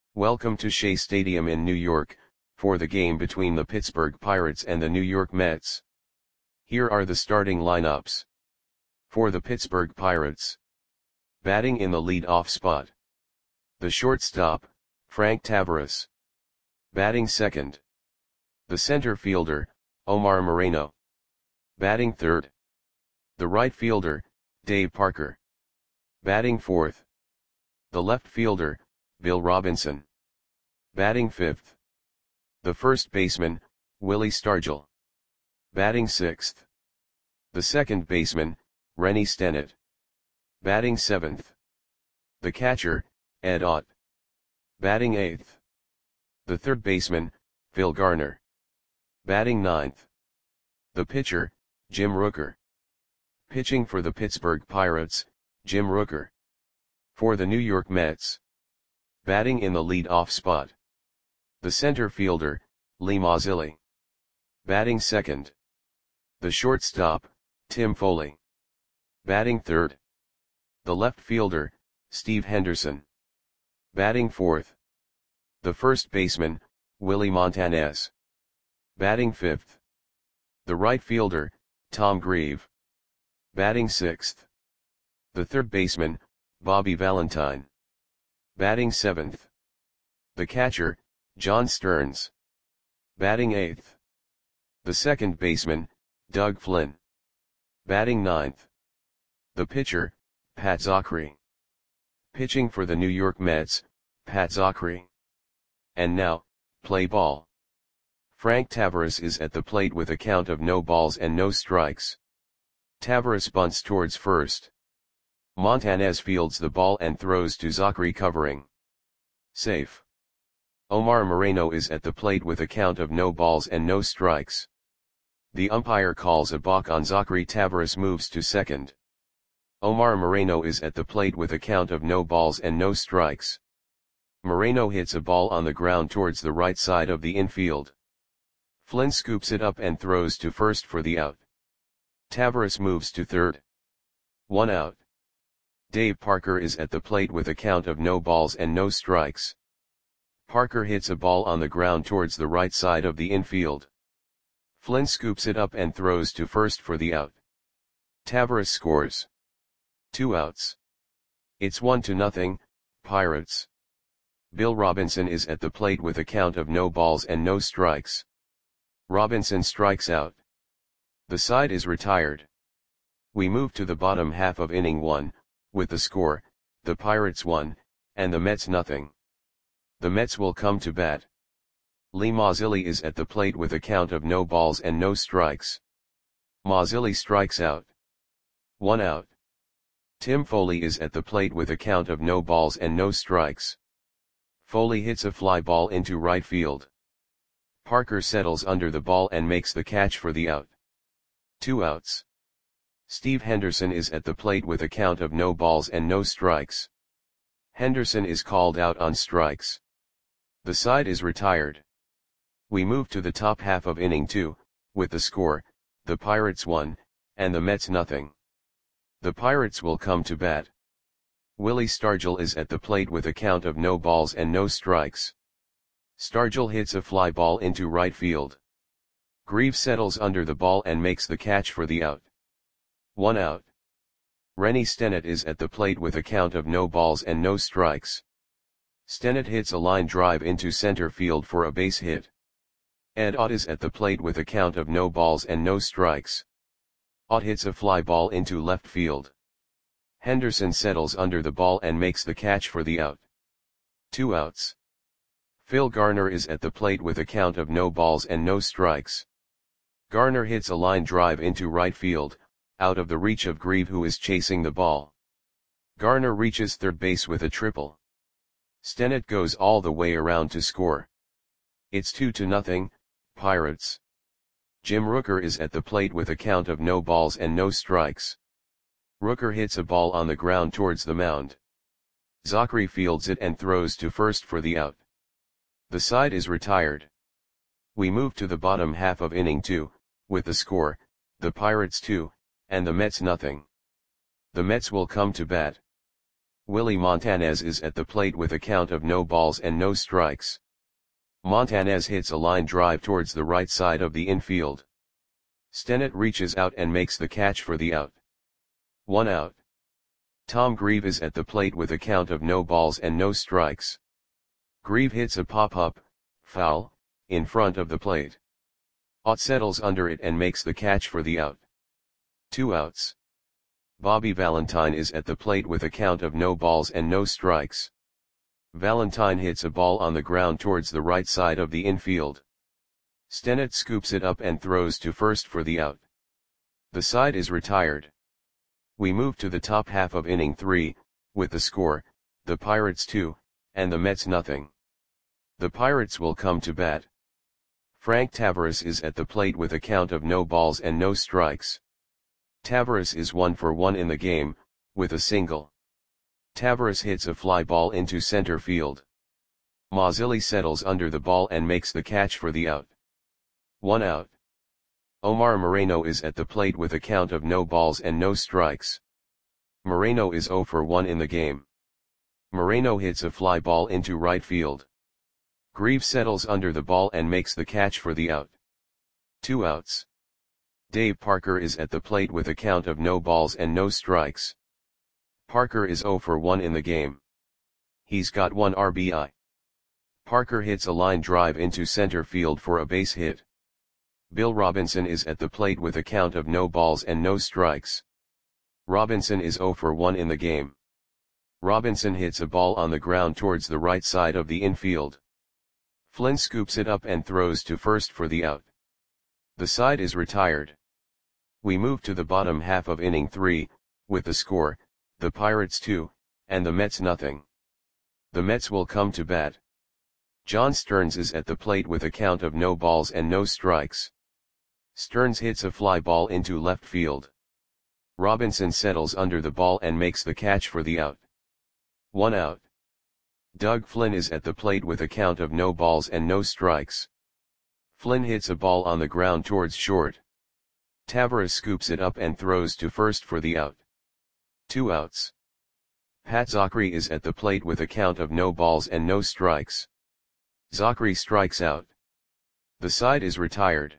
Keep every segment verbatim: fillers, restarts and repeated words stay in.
Welcome to Shea Stadium in New York, for the game between the Pittsburgh Pirates and the New York Mets. Here are the starting lineups. For the Pittsburgh Pirates. Batting in the lead-off spot. The shortstop, Frank Taveras. Batting second. The center fielder, Omar Moreno. Batting third. The right fielder, Dave Parker. Batting fourth. The left fielder, Bill Robinson. Batting fifth. The first baseman, Willie Stargell. Batting sixth. The second baseman, Rennie Stennett. Batting seventh. The catcher, Ed Ott. Batting eighth. The third baseman, Phil Garner. Batting ninth. The pitcher, Jim Rooker. Pitching for the Pittsburgh Pirates, Jim Rooker. For the New York Mets. Batting in the lead-off spot. The center fielder, Lee Mazzilli. Batting second. The shortstop, Tim Foley. Batting third. The left fielder, Steve Henderson. Batting fourth. The first baseman, Willie Montanez. Batting fifth. The right fielder, Tom Grieve. Batting sixth. The third baseman, Bobby Valentine. Batting seventh. The catcher, John Stearns. Batting eighth. The second baseman, Doug Flynn. Batting ninth. The pitcher, Pat Zachry. Pitching for the New York Mets, Pat Zachry. And now, play ball. Frank Taveras is at the plate with a count of no balls and no strikes. Taveras bunts towards first. Montanez fields the ball and throws to Zachry covering. Safe. Omar Moreno is at the plate with a count of no balls and no strikes. The umpire calls a balk on Zachry. Taveras moves to second. Omar Moreno is at the plate with a count of no balls and no strikes. Moreno hits a ball on the ground towards the right side of the infield. Flynn scoops it up and throws to first for the out. Taveras moves to third. One out. Dave Parker is at the plate with a count of no balls and no strikes. Parker hits a ball on the ground towards the right side of the infield. Flynn scoops it up and throws to first for the out. Taveras scores. Two outs. It's one to nothing, Pirates. Bill Robinson is at the plate with a count of no balls and no strikes. Robinson strikes out. The side is retired. We move to the bottom half of inning one, with the score, the Pirates one, and the Mets nothing. The Mets will come to bat. Lee Mazzilli is at the plate with a count of no balls and no strikes. Mazzilli strikes out. One out. Tim Foley is at the plate with a count of no balls and no strikes. Foley hits a fly ball into right field. Parker settles under the ball and makes the catch for the out. Two outs. Steve Henderson is at the plate with a count of no balls and no strikes. Henderson is called out on strikes. The side is retired. We move to the top half of inning two, with the score, the Pirates one, and the Mets nothing. The Pirates will come to bat. Willie Stargell is at the plate with a count of no balls and no strikes. Stargell hits a fly ball into right field. Grieve settles under the ball and makes the catch for the out. One out. Rennie Stennett is at the plate with a count of no balls and no strikes. Stennett hits a line drive into center field for a base hit. Ed Ott is at the plate with a count of no balls and no strikes. Ott hits a fly ball into left field. Henderson settles under the ball and makes the catch for the out. Two outs. Phil Garner is at the plate with a count of no balls and no strikes. Garner hits a line drive into right field, out of the reach of Grieve, who is chasing the ball. Garner reaches third base with a triple. Stennett goes all the way around to score. It's two to nothing, Pirates. Jim Rooker is at the plate with a count of no balls and no strikes. Rooker hits a ball on the ground towards the mound. Zachry fields it and throws to first for the out. The side is retired. We move to the bottom half of inning two, with the score, the Pirates two, and the Mets nothing. The Mets will come to bat. Willie Montanez is at the plate with a count of no balls and no strikes. Montanez hits a line drive towards the right side of the infield. Stennett reaches out and makes the catch for the out. One out. Tom Grieve is at the plate with a count of no balls and no strikes. Grieve hits a pop-up, foul, in front of the plate. Ott settles under it and makes the catch for the out. Two outs. Bobby Valentine is at the plate with a count of no balls and no strikes. Valentine hits a ball on the ground towards the right side of the infield. Stennett scoops it up and throws to first for the out. The side is retired. We move to the top half of inning three, with the score, the Pirates two, and the Mets nothing. The Pirates will come to bat. Frank Taveras is at the plate with a count of no balls and no strikes. Taveras is one for one in the game, with a single. Taveras hits a fly ball into center field. Mazzilli settles under the ball and makes the catch for the out. One out. Omar Moreno is at the plate with a count of no balls and no strikes. Moreno is zero for one in the game. Moreno hits a fly ball into right field. Grieve settles under the ball and makes the catch for the out. Two outs. Dave Parker is at the plate with a count of no balls and no strikes. Parker is zero for one in the game. He's got one R B I. Parker hits a line drive into center field for a base hit. Bill Robinson is at the plate with a count of no balls and no strikes. Robinson is zero for one in the game. Robinson hits a ball on the ground towards the right side of the infield. Flynn scoops it up and throws to first for the out. The side is retired. We move to the bottom half of inning three, with the score, the Pirates two, and the Mets nothing. The Mets will come to bat. John Stearns is at the plate with a count of no balls and no strikes. Stearns hits a fly ball into left field. Robinson settles under the ball and makes the catch for the out. One out. Doug Flynn is at the plate with a count of no balls and no strikes. Flynn hits a ball on the ground towards short. Taveras scoops it up and throws to first for the out. Two outs. Pat Zachry is at the plate with a count of no balls and no strikes. Zachry strikes out. The side is retired.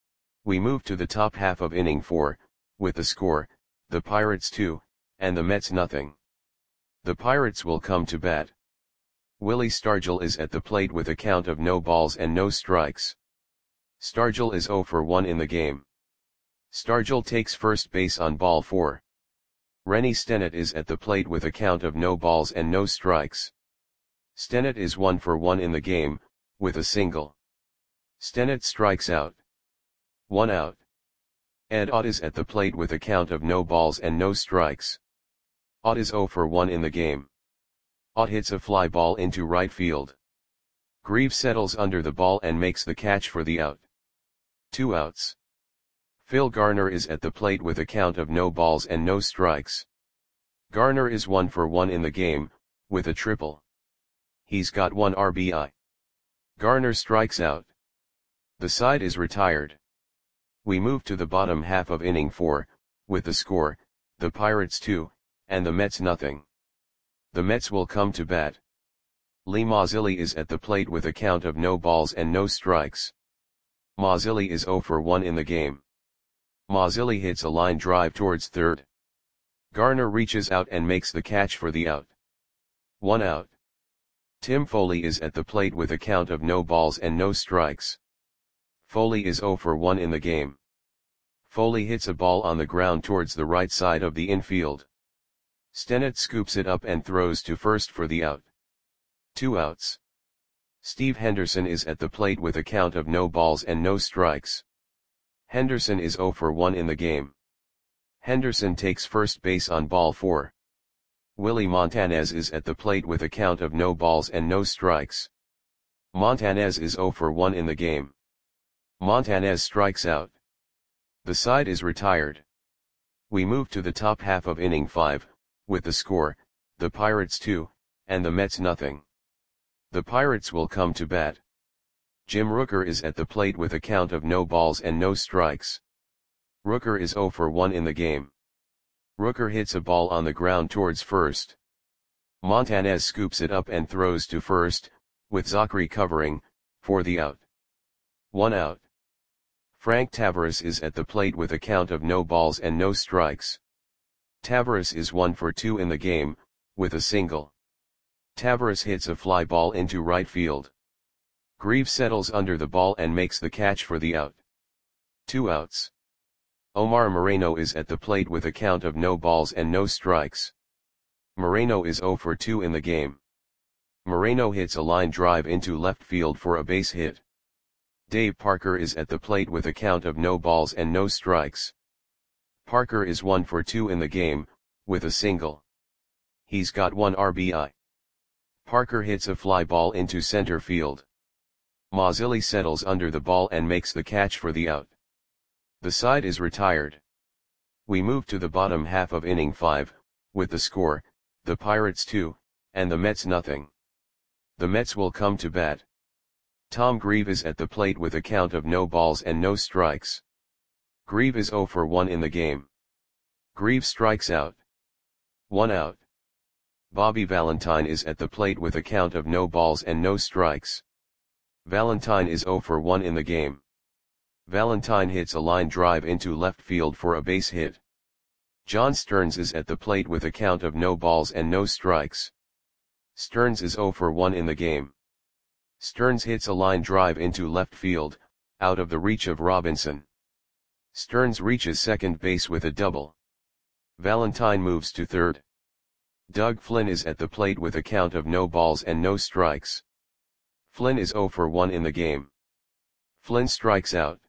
We move to the top half of inning four, with the score, the Pirates two, and the Mets nothing. The Pirates will come to bat. Willie Stargell is at the plate with a count of no balls and no strikes. Stargell is zero for one in the game. Stargell takes first base on ball four. Rennie Stennett is at the plate with a count of no balls and no strikes. Stennett is one for one in the game, with a single. Stennett strikes out. One out. Ed Ott is at the plate with a count of no balls and no strikes. Ott is zero for one in the game. Ott hits a fly ball into right field. Grieve settles under the ball and makes the catch for the out. Two outs. Phil Garner is at the plate with a count of no balls and no strikes. Garner is one for one in the game, with a triple. He's got one R B I. Garner strikes out. The side is retired. We move to the bottom half of inning four, with the score, the Pirates two, and the Mets nothing. The Mets will come to bat. Lee Mazzilli is at the plate with a count of no balls and no strikes. Mazzilli is zero for one in the game. Mazzilli hits a line drive towards third. Garner reaches out and makes the catch for the out. One out. Tim Foley is at the plate with a count of no balls and no strikes. Foley is zero for one in the game. Foley hits a ball on the ground towards the right side of the infield. Stennett scoops it up and throws to first for the out. Two outs. Steve Henderson is at the plate with a count of no balls and no strikes. Henderson is zero for one in the game. Henderson takes first base on ball four. Willie Montanez is at the plate with a count of no balls and no strikes. Montanez is zero for one in the game. Montanez strikes out. The side is retired. We move to the top half of inning five, with the score, the Pirates two, and the Mets nothing. The Pirates will come to bat. Jim Rooker is at the plate with a count of no balls and no strikes. Rooker is zero for one in the game. Rooker hits a ball on the ground towards first. Montanez scoops it up and throws to first, with Zachary covering, for the out. One out. Frank Tavares is at the plate with a count of no balls and no strikes. Tavares is one for two in the game, with a single. Tavares hits a fly ball into right field. Greaves settles under the ball and makes the catch for the out. Two outs. Omar Moreno is at the plate with a count of no balls and no strikes. Moreno is zero for two in the game. Moreno hits a line drive into left field for a base hit. Dave Parker is at the plate with a count of no balls and no strikes. Parker is one for two in the game, with a single. He's got one R B I. Parker hits a fly ball into center field. Mazzilli settles under the ball and makes the catch for the out. The side is retired. We move to the bottom half of inning five, with the score, the Pirates two, and the Mets nothing. The Mets will come to bat. Tom Grieve is at the plate with a count of no balls and no strikes. Grieve is zero for one in the game. Grieve strikes out. One out. Bobby Valentine is at the plate with a count of no balls and no strikes. Valentine is zero for one in the game. Valentine hits a line drive into left field for a base hit. John Stearns is at the plate with a count of no balls and no strikes. Stearns is zero for one in the game. Stearns hits a line drive into left field, out of the reach of Robinson. Stearns reaches second base with a double. Valentine moves to third. Doug Flynn is at the plate with a count of no balls and no strikes. Flynn is zero for one in the game. Flynn strikes out.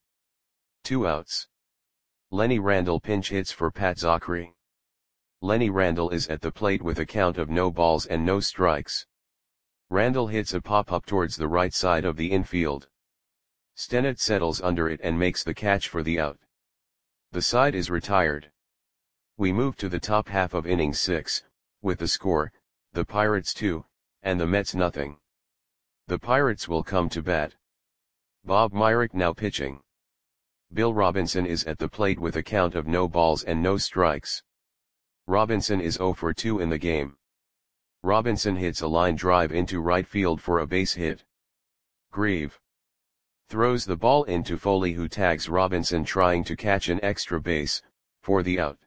Two outs. Lenny Randle pinch hits for Pat Zachary. Lenny Randle is at the plate with a count of no balls and no strikes. Randle hits a pop-up towards the right side of the infield. Stennett settles under it and makes the catch for the out. The side is retired. We move to the top half of inning six, with the score, the Pirates two, and the Mets nothing. The Pirates will come to bat. Bob Myrick now pitching. Bill Robinson is at the plate with a count of no balls and no strikes. Robinson is zero for two in the game. Robinson hits a line drive into right field for a base hit. Grieve throws the ball into Foley, who tags Robinson trying to catch an extra base, for the out.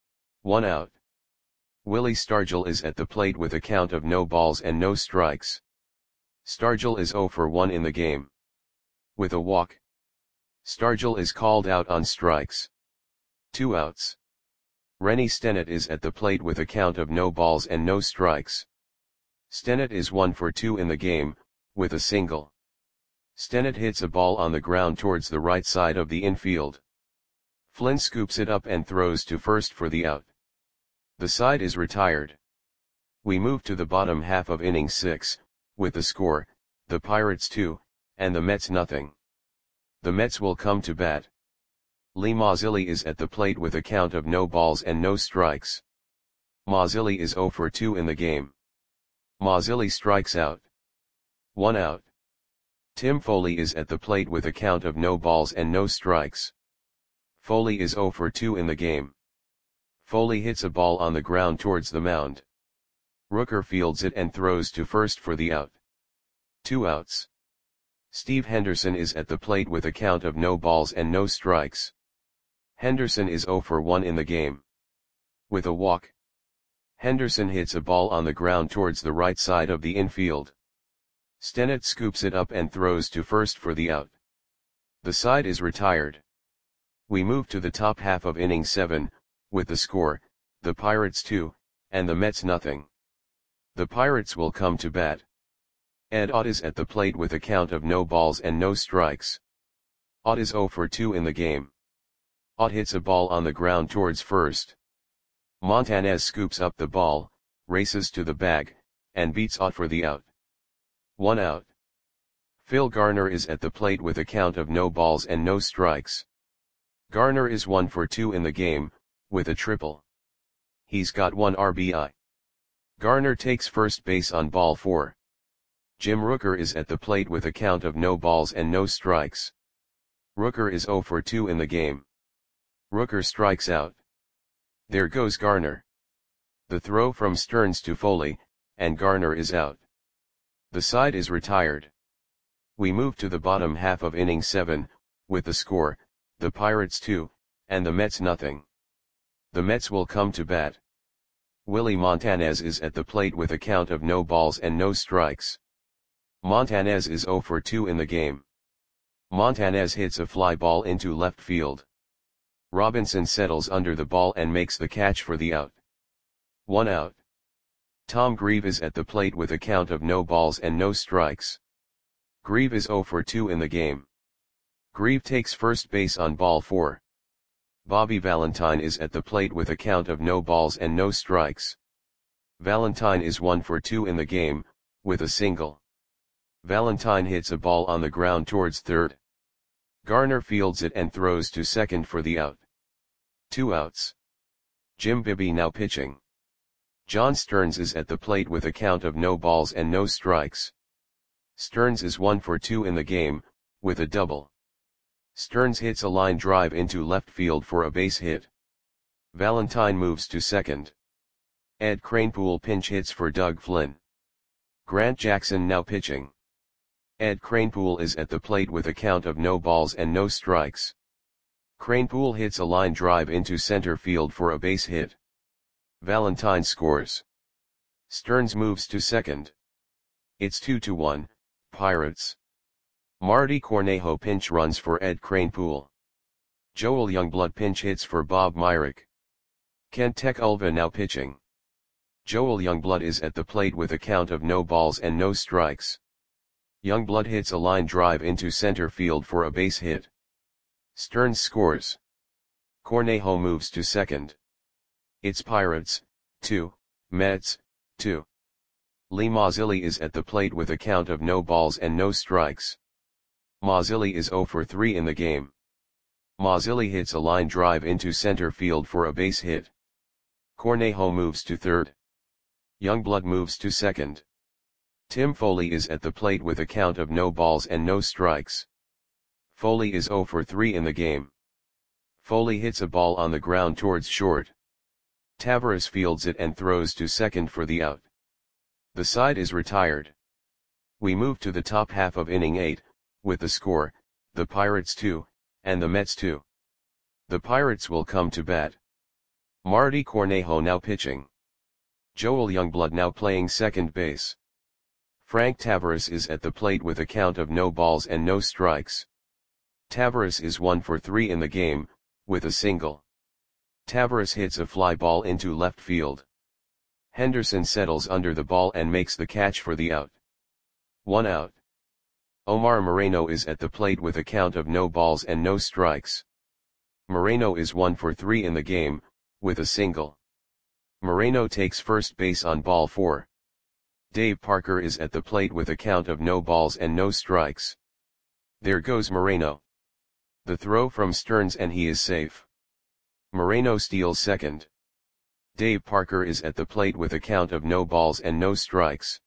One out. Willie Stargell is at the plate with a count of no balls and no strikes. Stargell is zero for one in the game. With a walk. Stargell is called out on strikes. Two outs. Rennie Stennett is at the plate with a count of no balls and no strikes. Stennett is one for two in the game, with a single. Stennett hits a ball on the ground towards the right side of the infield. Flynn scoops it up and throws to first for the out. The side is retired. We move to the bottom half of inning six, with the score, the Pirates two, and the Mets nothing. The Mets will come to bat. Lee Mazzilli is at the plate with a count of no balls and no strikes. Mazzilli is zero for two in the game. Mazzilli strikes out. One out. Tim Foley is at the plate with a count of no balls and no strikes. Foley is zero for two in the game. Foley hits a ball on the ground towards the mound. Rooker fields it and throws to first for the out. Two outs. Steve Henderson is at the plate with a count of no balls and no strikes. Henderson is zero for one in the game. With a walk. Henderson hits a ball on the ground towards the right side of the infield. Stennett scoops it up and throws to first for the out. The side is retired. We move to the top half of inning seven, with the score, the Pirates two, and the Mets nothing. The Pirates will come to bat. Ed Ott is at the plate with a count of no balls and no strikes. Ott is zero for two in the game. Ott hits a ball on the ground towards first. Montanez scoops up the ball, races to the bag, and beats Ott for the out. One out. Phil Garner is at the plate with a count of no balls and no strikes. Garner is one for two in the game, with a triple. He's got one R B I. Garner takes first base on ball four. Jim Rooker is at the plate with a count of no balls and no strikes. Rooker is zero for two in the game. Rooker strikes out. There goes Garner. The throw from Stearns to Foley, and Garner is out. The side is retired. We move to the bottom half of inning seven, with the score, the Pirates two, and the Mets nothing. The Mets will come to bat. Willie Montanez is at the plate with a count of no balls and no strikes. Montanez is oh for two in the game. Montanez hits a fly ball into left field. Robinson settles under the ball and makes the catch for the out. One out. Tom Grieve is at the plate with a count of no balls and no strikes. Grieve is oh for two in the game. Grieve takes first base on ball four. Bobby Valentine is at the plate with a count of no balls and no strikes. Valentine is one for two in the game, with a single. Valentine hits a ball on the ground towards third. Garner fields it and throws to second for the out. Two outs. Jim Bibby now pitching. John Stearns is at the plate with a count of no balls and no strikes. Stearns is one for two in the game, with a double. Stearns hits a line drive into left field for a base hit. Valentine moves to second. Ed Kranepool pinch hits for Doug Flynn. Grant Jackson now pitching. Ed Kranepool is at the plate with a count of no balls and no strikes. Kranepool hits a line drive into center field for a base hit. Valentine scores. Stearns moves to second. It's two to one, Pirates. Marty Cornejo pinch runs for Ed Kranepool. Joel Youngblood pinch hits for Bob Myrick. Kent Tekulve now pitching. Joel Youngblood is at the plate with a count of no balls and no strikes. Youngblood hits a line drive into center field for a base hit. Stearns scores. Cornejo moves to second. It's Pirates, two, Mets, two. Lee Mazzilli is at the plate with a count of no balls and no strikes. Mazzilli is oh for three in the game. Mazzilli hits a line drive into center field for a base hit. Cornejo moves to third. Youngblood moves to second. Tim Foley is at the plate with a count of no balls and no strikes. Foley is oh for three in the game. Foley hits a ball on the ground towards short. Taveras fields it and throws to second for the out. The side is retired. We move to the top half of inning eight, with the score, the Pirates two, and the Mets two. The Pirates will come to bat. Marty Cornejo now pitching. Joel Youngblood now playing second base. Frank Taveras is at the plate with a count of no balls and no strikes. Taveras is one for three in the game, with a single. Taveras hits a fly ball into left field. Henderson settles under the ball and makes the catch for the out. One out. Omar Moreno is at the plate with a count of no balls and no strikes. Moreno is one for three in the game, with a single. Moreno takes first base on ball four. Dave Parker is at the plate with a count of no balls and no strikes. There goes Moreno. The throw from Stearns and he is safe. Moreno steals second. Dave Parker is at the plate with a count of no balls and no strikes.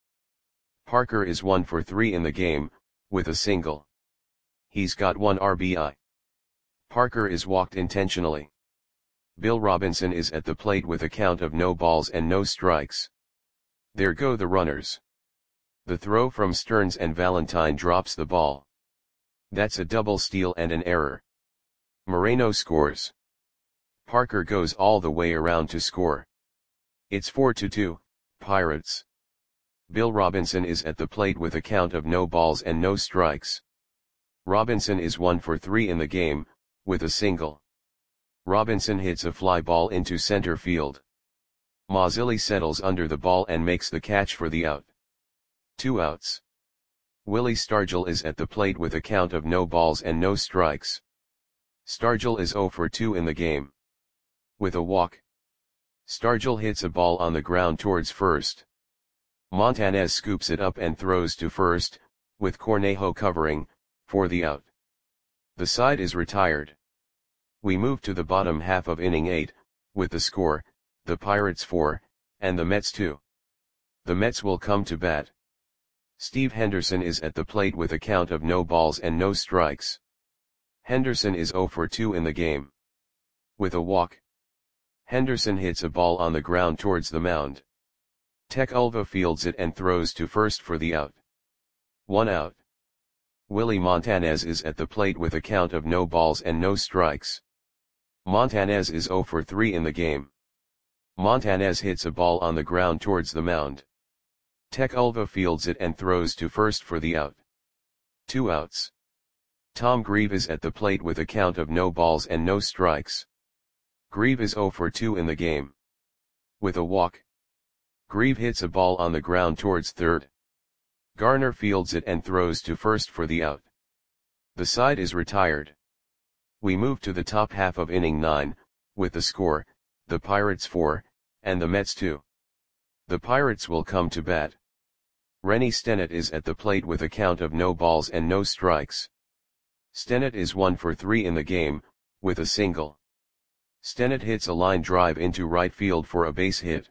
Parker is one for three in the game, with a single. He's got one R B I. Parker is walked intentionally. Bill Robinson is at the plate with a count of no balls and no strikes. There go the runners. The throw from Stearns and Valentine drops the ball. That's a double steal and an error. Moreno scores. Parker goes all the way around to score. It's four to two, Pirates. Bill Robinson is at the plate with a count of no balls and no strikes. Robinson is one for three in the game, with a single. Robinson hits a fly ball into center field. Mazzilli settles under the ball and makes the catch for the out. Two outs. Willie Stargell is at the plate with a count of no balls and no strikes. Stargell is oh for two in the game. With a walk. Stargell hits a ball on the ground towards first. Montanez scoops it up and throws to first, with Cornejo covering, for the out. The side is retired. We move to the bottom half of inning eight, with the score, the Pirates four, and the Mets two. The Mets will come to bat. Steve Henderson is at the plate with a count of no balls and no strikes. Henderson is oh for two in the game. With a walk. Henderson hits a ball on the ground towards the mound. Tech Ulva fields it and throws to first for the out. One out. Willie Montanez is at the plate with a count of no balls and no strikes. Montanez is zero for three in the game. Montanez hits a ball on the ground towards the mound. Tech Ulva fields it and throws to first for the out. Two outs. Tom Grieve is at the plate with a count of no balls and no strikes. Grieve is zero for two in the game. With a walk, Grieve hits a ball on the ground towards third. Garner fields it and throws to first for the out. The side is retired. We move to the top half of inning nine, with the score, the Pirates four, and the Mets two. The Pirates will come to bat. Rennie Stennett is at the plate with a count of no balls and no strikes. Stennett is one for three in the game, with a single. Stennett hits a line drive into right field for a base hit.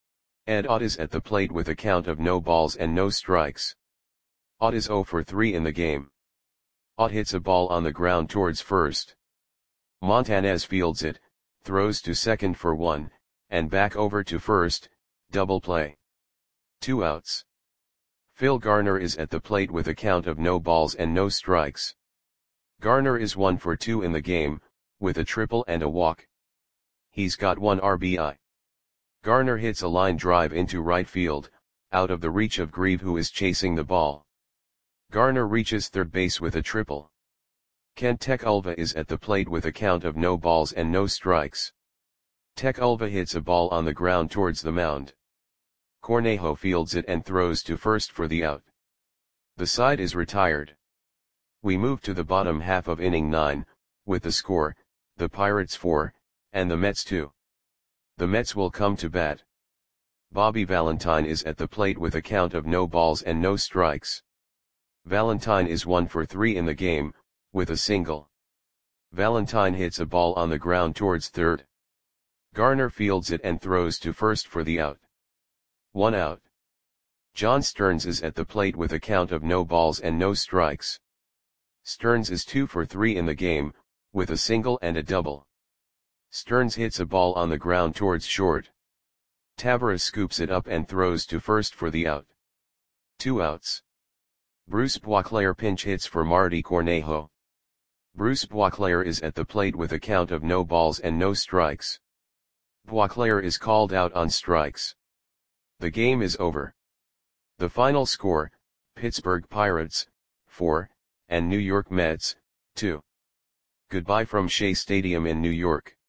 Ed Ott is at the plate with a count of no balls and no strikes. Ott is zero for three in the game. Ott hits a ball on the ground towards first. Montanez fields it, throws to second for one, and back over to first, double play. Two outs. Phil Garner is at the plate with a count of no balls and no strikes. Garner is one for two in the game, with a triple and a walk. He's got one R B I. Garner hits a line drive into right field, out of the reach of Grieve who is chasing the ball. Garner reaches third base with a triple. Kent Tech Ulva is at the plate with a count of no balls and no strikes. Tech Ulva hits a ball on the ground towards the mound. Cornejo fields it and throws to first for the out. The side is retired. We move to the bottom half of inning nine, with the score, the Pirates four, and the Mets two. The Mets will come to bat. Bobby Valentine is at the plate with a count of no balls and no strikes. Valentine is one for three in the game, with a single. Valentine hits a ball on the ground towards third. Garner fields it and throws to first for the out. One out. John Stearns is at the plate with a count of no balls and no strikes. Stearns is two for three in the game, with a single and a double. Stearns hits a ball on the ground towards short. Tavares scoops it up and throws to first for the out. Two outs. Bruce Boisclair pinch hits for Marty Cornejo. Bruce Boisclair is at the plate with a count of no balls and no strikes. Boisclair is called out on strikes. The game is over. The final score, Pittsburgh Pirates, four, and New York Mets, two. Goodbye from Shea Stadium in New York.